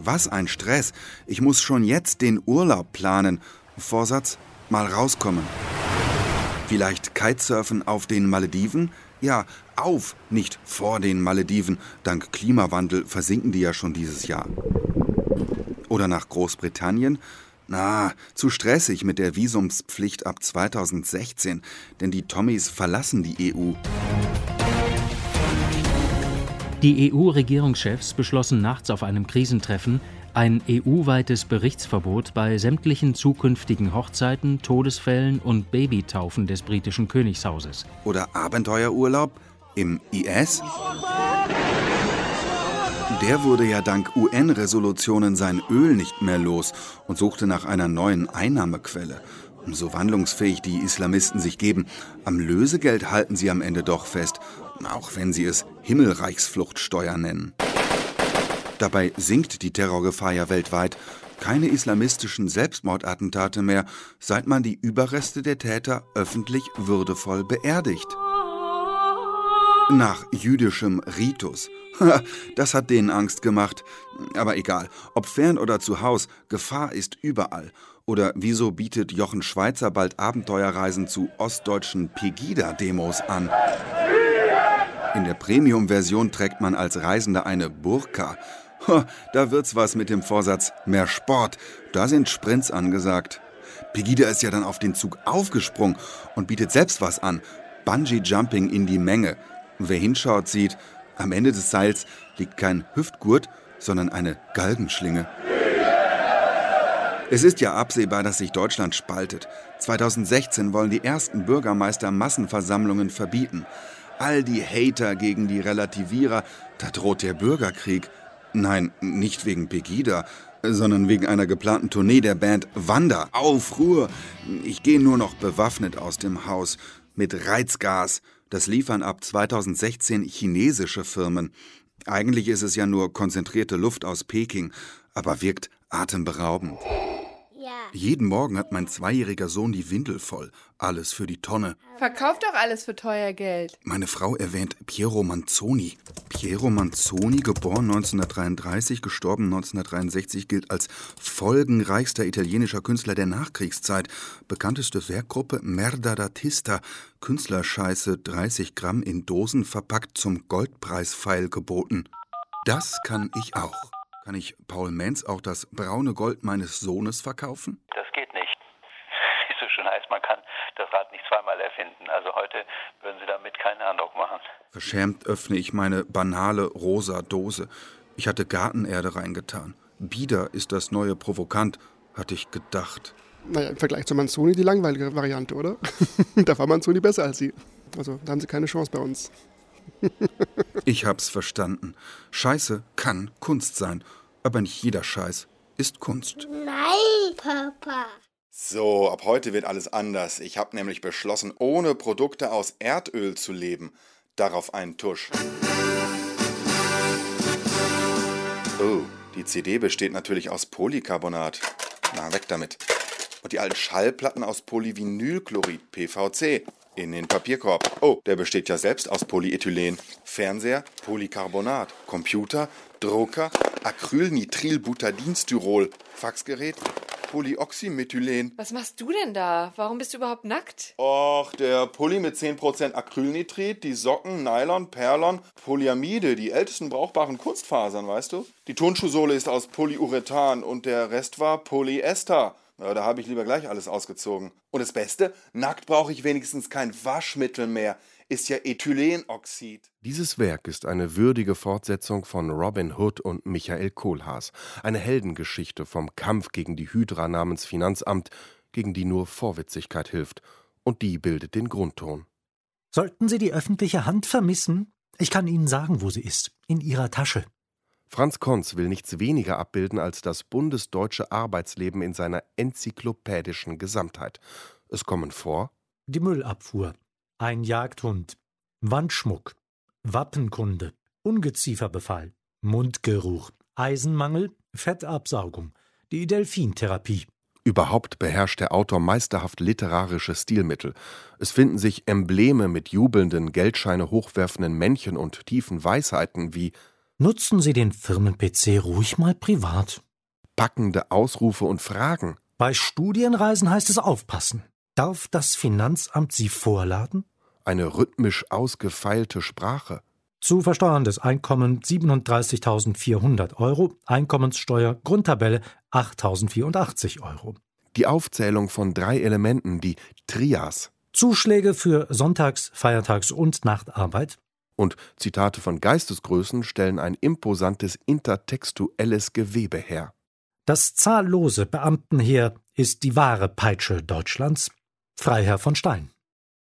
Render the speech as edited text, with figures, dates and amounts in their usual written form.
Was ein Stress. Ich muss schon jetzt den Urlaub planen. Vorsatz, mal rauskommen. Vielleicht Kitesurfen auf den Malediven? Ja, auf, nicht vor den Malediven. Dank Klimawandel versinken die ja schon dieses Jahr. Oder nach Großbritannien? Na, zu stressig mit der Visumspflicht ab 2016, denn die Tommies verlassen die EU. Die EU-Regierungschefs beschlossen nachts auf einem Krisentreffen ein EU-weites Berichtsverbot bei sämtlichen zukünftigen Hochzeiten, Todesfällen und Babytaufen des britischen Königshauses. Oder Abenteuerurlaub im IS? Der wurde ja dank UN-Resolutionen sein Öl nicht mehr los und suchte nach einer neuen Einnahmequelle. So wandlungsfähig die Islamisten sich geben, am Lösegeld halten sie am Ende doch fest, auch wenn sie es Himmelreichsfluchtsteuer nennen. Dabei sinkt die Terrorgefahr ja weltweit. Keine islamistischen Selbstmordattentate mehr, seit man die Überreste der Täter öffentlich würdevoll beerdigt. Nach jüdischem Ritus. Das hat denen Angst gemacht. Aber egal, ob fern oder zu Haus, Gefahr ist überall. Oder wieso bietet Jochen Schweizer bald Abenteuerreisen zu ostdeutschen Pegida-Demos an? In der Premium-Version trägt man als Reisender eine Burka. Da wird's was mit dem Vorsatz mehr Sport. Da sind Sprints angesagt. Pegida ist ja dann auf den Zug aufgesprungen und bietet selbst was an. Bungee-Jumping in die Menge. Wer hinschaut, sieht, am Ende des Seils liegt kein Hüftgurt, sondern eine Galgenschlinge. Es ist ja absehbar, dass sich Deutschland spaltet. 2016 wollen die ersten Bürgermeister Massenversammlungen verbieten. All die Hater gegen die Relativierer, da droht der Bürgerkrieg. Nein, nicht wegen Pegida, sondern wegen einer geplanten Tournee der Band Wanda. Aufruhr! Ich gehe nur noch bewaffnet aus dem Haus. Mit Reizgas. Das liefern ab 2016 chinesische Firmen. Eigentlich ist es ja nur konzentrierte Luft aus Peking, aber wirkt atemberaubend. Ja. Jeden Morgen hat mein 2-jähriger Sohn die Windel voll. Alles für die Tonne. Verkauft doch alles für teuer Geld. Meine Frau erwähnt Piero Manzoni. Piero Manzoni, geboren 1933, gestorben 1963, gilt als folgenreichster italienischer Künstler der Nachkriegszeit. Bekannteste Werkgruppe Merda d'Artista. Künstlerscheiße, 30 Gramm in Dosen verpackt, zum Goldpreispfeil geboten. Das kann ich auch. Kann ich Paul Menz auch das braune Gold meines Sohnes verkaufen? Das geht nicht. Wie es so schön heißt, man kann das Rad nicht zweimal erfinden. Also heute würden Sie damit keinen Eindruck machen. Verschämt öffne ich meine banale rosa Dose. Ich hatte Gartenerde reingetan. Bieder ist das neue Provokant, hatte ich gedacht. Naja, im Vergleich zu Manzoni die langweilige Variante, oder? Da war Manzoni besser als Sie. Also, da haben Sie keine Chance bei uns. Ich hab's verstanden. Scheiße kann Kunst sein. Aber nicht jeder Scheiß ist Kunst. Nein, Papa. So, ab heute wird alles anders. Ich habe nämlich beschlossen, ohne Produkte aus Erdöl zu leben. Darauf einen Tusch. Oh, die CD besteht natürlich aus Polycarbonat. Na, weg damit. Und die alten Schallplatten aus Polyvinylchlorid, PVC. In den Papierkorb. Oh, der besteht ja selbst aus Polyethylen. Fernseher, Polycarbonat. Computer, Drucker, Acrylnitrilbutadinstyrol. Faxgerät, Polyoxymethylen. Was machst du denn da? Warum bist du überhaupt nackt? Och, der Pulli mit 10% Acrylnitrit, die Socken, Nylon, Perlon, Polyamide, die ältesten brauchbaren Kunstfasern, weißt du? Die Turnschuhsohle ist aus Polyurethan und der Rest war Polyester. Ja, da habe ich lieber gleich alles ausgezogen. Und das Beste, nackt brauche ich wenigstens kein Waschmittel mehr. Ist ja Ethylenoxid. Dieses Werk ist eine würdige Fortsetzung von Robin Hood und Michael Kohlhaas. Eine Heldengeschichte vom Kampf gegen die Hydra namens Finanzamt, gegen die nur Vorwitzigkeit hilft. Und die bildet den Grundton. Sollten Sie die öffentliche Hand vermissen? Ich kann Ihnen sagen, wo sie ist. In Ihrer Tasche. Franz Konz will nichts weniger abbilden als das bundesdeutsche Arbeitsleben in seiner enzyklopädischen Gesamtheit. Es kommen vor: Die Müllabfuhr, ein Jagdhund, Wandschmuck, Wappenkunde, Ungezieferbefall, Mundgeruch, Eisenmangel, Fettabsaugung, die Delfintherapie. Überhaupt beherrscht der Autor meisterhaft literarische Stilmittel. Es finden sich Embleme mit jubelnden, Geldscheine hochwerfenden Männchen und tiefen Weisheiten wie: Nutzen Sie den Firmen-PC ruhig mal privat. Packende Ausrufe und Fragen. Bei Studienreisen heißt es aufpassen. Darf das Finanzamt Sie vorladen? Eine rhythmisch ausgefeilte Sprache. Zu versteuerndes Einkommen 37.400 €, Einkommenssteuer, Grundtabelle 8.084 €. Die Aufzählung von 3 Elementen, die Trias. Zuschläge für Sonntags-, Feiertags- und Nachtarbeit. Und Zitate von Geistesgrößen stellen ein imposantes intertextuelles Gewebe her. Das zahllose Beamtenheer ist die wahre Peitsche Deutschlands. Freiherr von Stein.